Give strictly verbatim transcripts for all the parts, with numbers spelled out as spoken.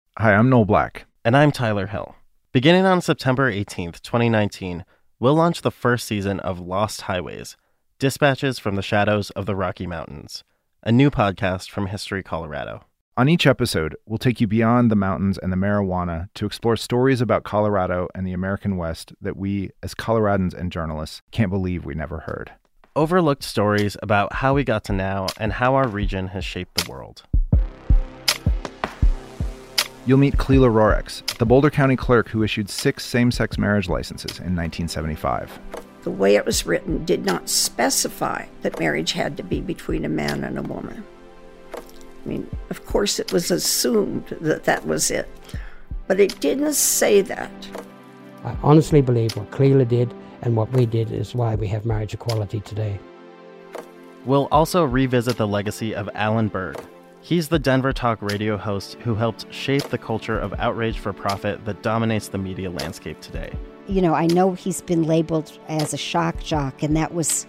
Hi, I'm Noel Black. And I'm Tyler Hill. Beginning on September eighteenth, twenty nineteen, we'll launch the first season of Lost Highways, Dispatches from the Shadows of the Rocky Mountains, a new podcast from History Colorado. On each episode, we'll take you beyond the mountains and the marijuana to explore stories about Colorado and the American West that we, as Coloradans and journalists, can't believe we never heard. Overlooked stories about how we got to now and how our region has shaped the world. You'll meet Clela Rorex, the Boulder County clerk who issued six same-sex marriage licenses in nineteen seventy-five. The way it was written did not specify that marriage had to be between a man and a woman. I mean, of course it was assumed that that was it, but it didn't say that. I honestly believe what Clela did and what we did is why we have marriage equality today. We'll also revisit the legacy of Alan Berg. He's the Denver Talk radio host who helped shape the culture of outrage for profit that dominates the media landscape today. You know, I know he's been labeled as a shock jock, and that was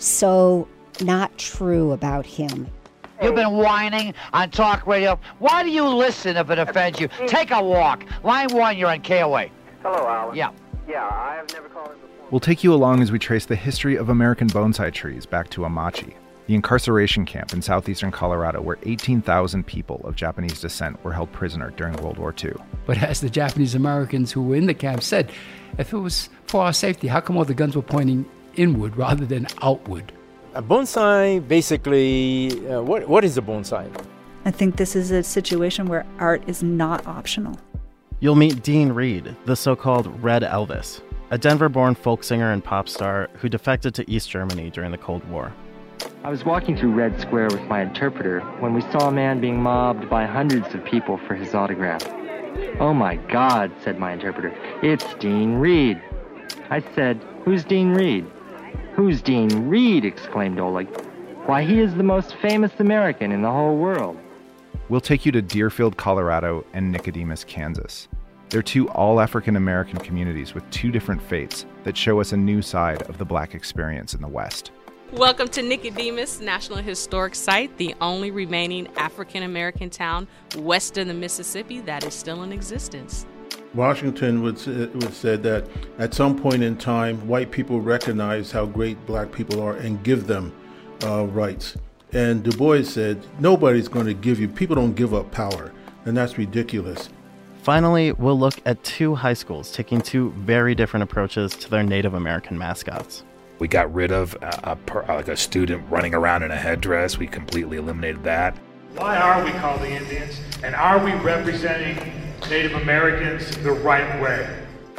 so not true about him. You've been whining on talk radio. Why do you listen if it offends you? Take a walk. Line one, you're on K O A. Hello, Alan. Yeah. Yeah, I have never called in before. We'll take you along as we trace the history of American bonsai trees back to Amachi, the incarceration camp in southeastern Colorado where eighteen thousand people of Japanese descent were held prisoner during World War Two. But as the Japanese Americans who were in the camp said, if it was for our safety, how come all the guns were pointing inward rather than outward? A bonsai, basically, uh, what what is a bonsai? I think this is a situation where art is not optional. You'll meet Dean Reed, the so-called Red Elvis, a Denver-born folk singer and pop star who defected to East Germany during the Cold War. I was walking through Red Square with my interpreter when we saw a man being mobbed by hundreds of people for his autograph. "Oh my God," said my interpreter, "it's Dean Reed." I said, "Who's Dean Reed?" "Who's Dean Reed?" exclaimed Oleg. "Why, he is the most famous American in the whole world." We'll take you to Deerfield, Colorado, and Nicodemus, Kansas. They're two all-African American communities with two different faiths that show us a new side of the Black experience in the West. Welcome to Nicodemus National Historic Site, the only remaining African-American town west of the Mississippi that is still in existence. Washington would, would said that at some point in time, white people recognize how great black people are and give them uh, rights. And Du Bois said, nobody's going to give you, people don't give up power, and that's ridiculous. Finally, we'll look at two high schools taking two very different approaches to their Native American mascots. We got rid of a, a, like a student running around in a headdress. We completely eliminated that. Why are we called the Indians? And are we representing Native Americans the right way?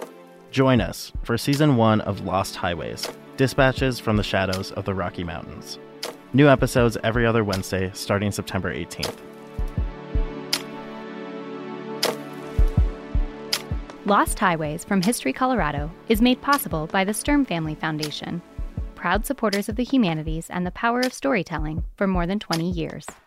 Join us for season one of Lost Highways, Dispatches from the Shadows of the Rocky Mountains. New episodes every other Wednesday starting September eighteenth. Lost Highways from History Colorado is made possible by the Sturm Family Foundation, proud supporters of the humanities and the power of storytelling for more than twenty years.